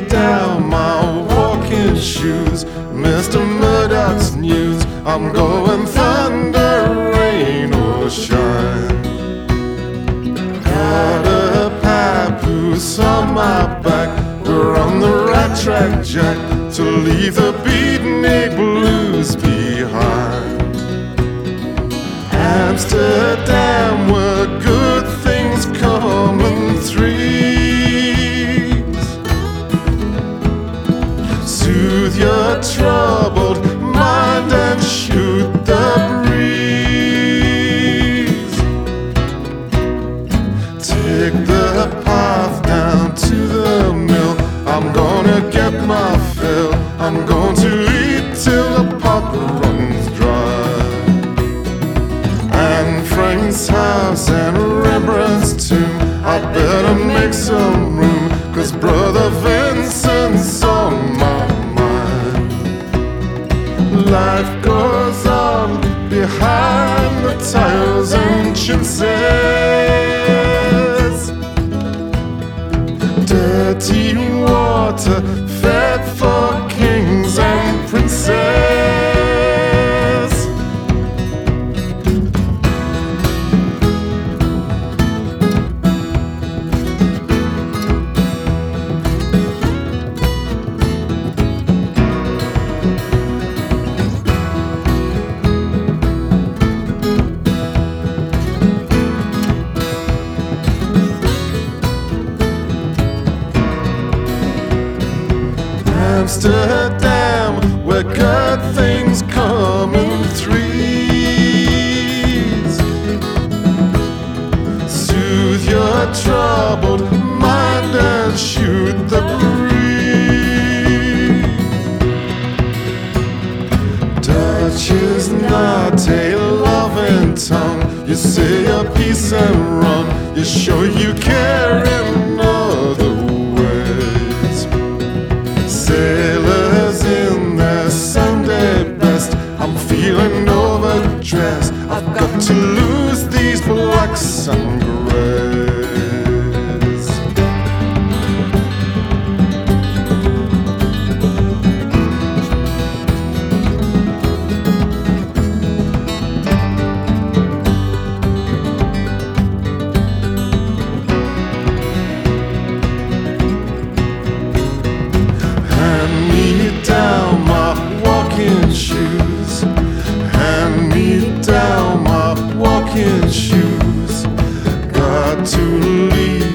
down my walking shoes. Mr. Murdoch's news, I'm going thunder, rain or shine. Got a papoose on my back, we're on the right track, Jack, to leave the beatnik blues behind. Amsterdam, where good things come in threes. Soothe your troubled mind and shoot the breeze. Take the path down to the mill, I'm gonna get my fill, I'm going to eat till the pot runs dry. Anne Frank's house and Rembrandt's tomb, I better make some room, 'cause Brother Vincent's on my mind. Life goes on behind the tiles and chintzes. Dirty water fed for kings and princes. Amsterdam, where good things come in threes. Soothe your troubled mind and shoot the breeze. Dutch is not a loving tongue. You say your piece and run, you show you care in other ways. Sailors in their Sunday best, I'm feeling overdressed, I've got to lose these blacks and greys. Shoes, hand me down my walking shoes. Got to leave